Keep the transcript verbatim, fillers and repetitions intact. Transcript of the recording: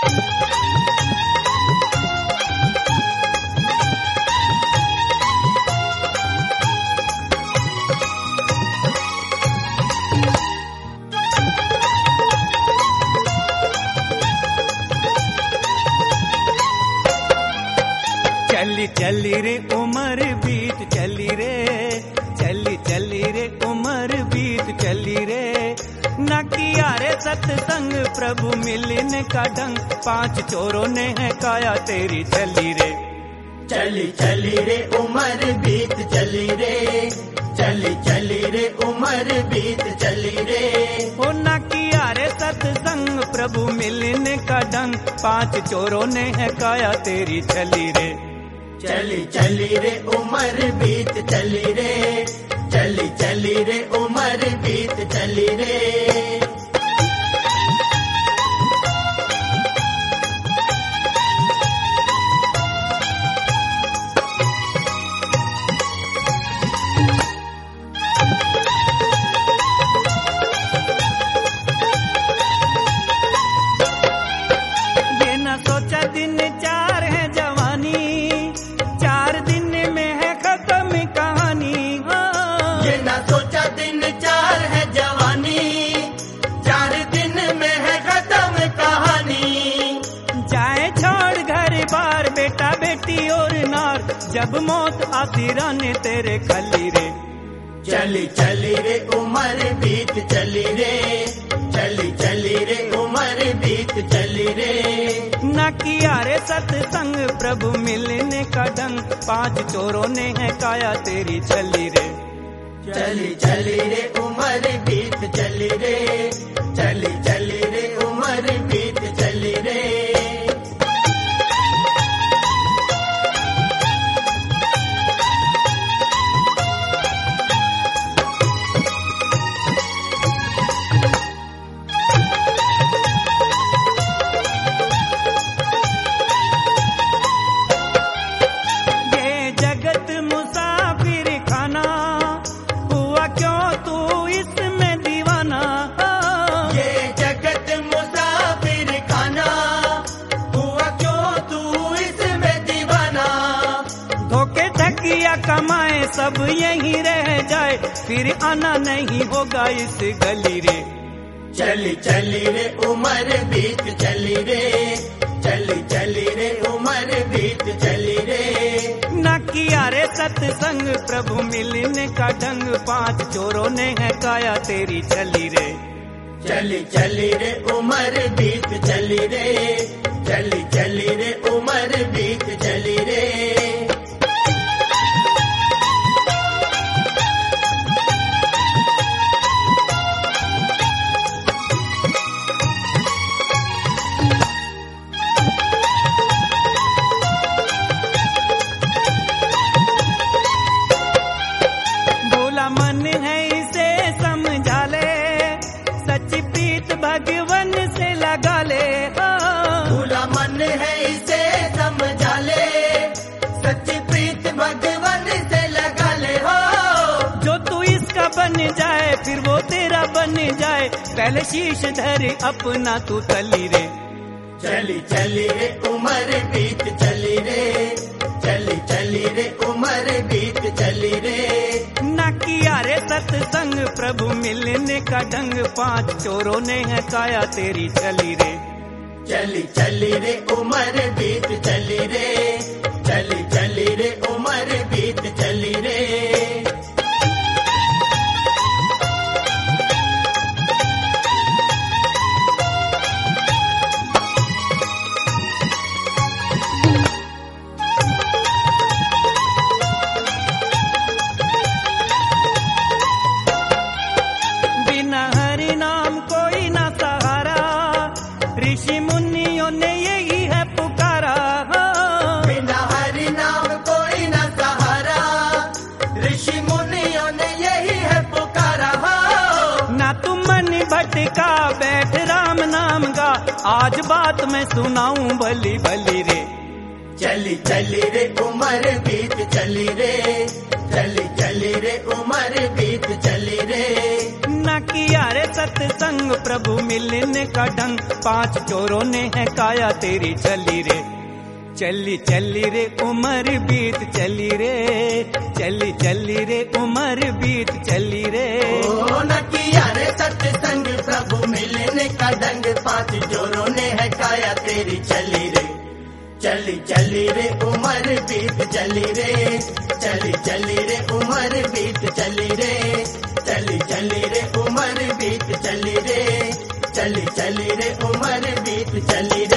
चली चली रे उमर बीत चली रे, चली चली रे उमर बीत चली रे। न किया रे सत्संग प्रभु मिलने का ढंग, पांच चोरों ने है काया तेरी चली रे। चली चली रे उमर बीत चली रे, चली चली रे उमर बीत चली रे। हो न किया रे सत्संग प्रभु मिलने का ढंग, पांच चोरों ने है काया तेरी चली रे। चली चली रे उमर बीत चली रे, चली चली रे उमर बीत चली रे। ये न सोचा दिन चार है जवानी, चार दिन में है खत्म कहानी। ये ना सोचा दिन चार है जवानी, चार दिन में है खत्म कहानी। जाए छोड़ घर बार बेटा बेटी और नार, जब मौत आती राने तेरे खली रे। चली चली रे उमर बीत चली रे, चली चली रे उमर बीत चली रे। न किया रे सत्संग प्रभु मिलने का ढंग, पांच चोरों ने है काया तेरी चली रे। चली चली रे उमर बीत चली रे, चली चली रे उमर बीत चली रे। ये जगत मुसाफिर खाना, हुआ क्यों तू इसमें दीवाना। ये जगत मुसाफिर खाना, हुआ क्यों तू इसमें दीवाना। धोखे ठगिया कमाए सब यहीं रह जाए, फिर आना नहीं होगा इस गली रे। चली चली रे उमर बीत चली रे, चली चली रे उमर बीत चली रे। न किया रे सत्संग प्रभु मिलने का ढंग, पांच चोरों ने है काया तेरी चली रे। चली चली रे उमर बीत चली रे, चली चली रे उमर बीत चली रे। बोला मन है इसे समझा ले, सच्ची प्रीत भगवन से लगा ले। भूला मन है इसे समझा ले, सच्ची प्रीत भगवान से लगा ले। हो जो तू इसका बन जाए फिर वो तेरा बन जाए, पहले शीश धर अपना तू तली रे। चली चली रे उमर बीत चली रे, चली चली रे उमर बीत चली रे। न किया रे सत्संग प्रभु मिलने का ढंग, पांच चोरों ने है काया तेरी चली रे। चली चली रे उमर बीत चली रे, चली चली रे उमर बीत चली रे। बिना हरि नाम कोई ना सहारा, ऋषि मुनियों ने यही है पुकारा। बिना हरि नाम कोई न सहारा, ऋषि मुनियों ने यही है पुकारा। हो ना तुम मन भटका बैठ राम नाम गा, आज बात मैं सुनाऊं भली भली रे। चली चली रे उमर बीत चली रे, चली चली रे उमर बीत चली रे। न ना किया रे सत्संग प्रभु मिलने का ढंग, पांच चोरों ने है काया तेरी चली रे, चली चली रे उम्र बीत चली रे, चली चली रे उम्र बीत चली रे। ओ न किया रे सत्संग प्रभु मिलने का ढंग, पांच चोरों ने है काया तेरी चली रे, चली चली रे उम्र बीत चली रे, चली चली रे उम्र बीत चली रे, चली चली रे उम्र बीत चली रे, चली चली रे उम्र बीत चली रे।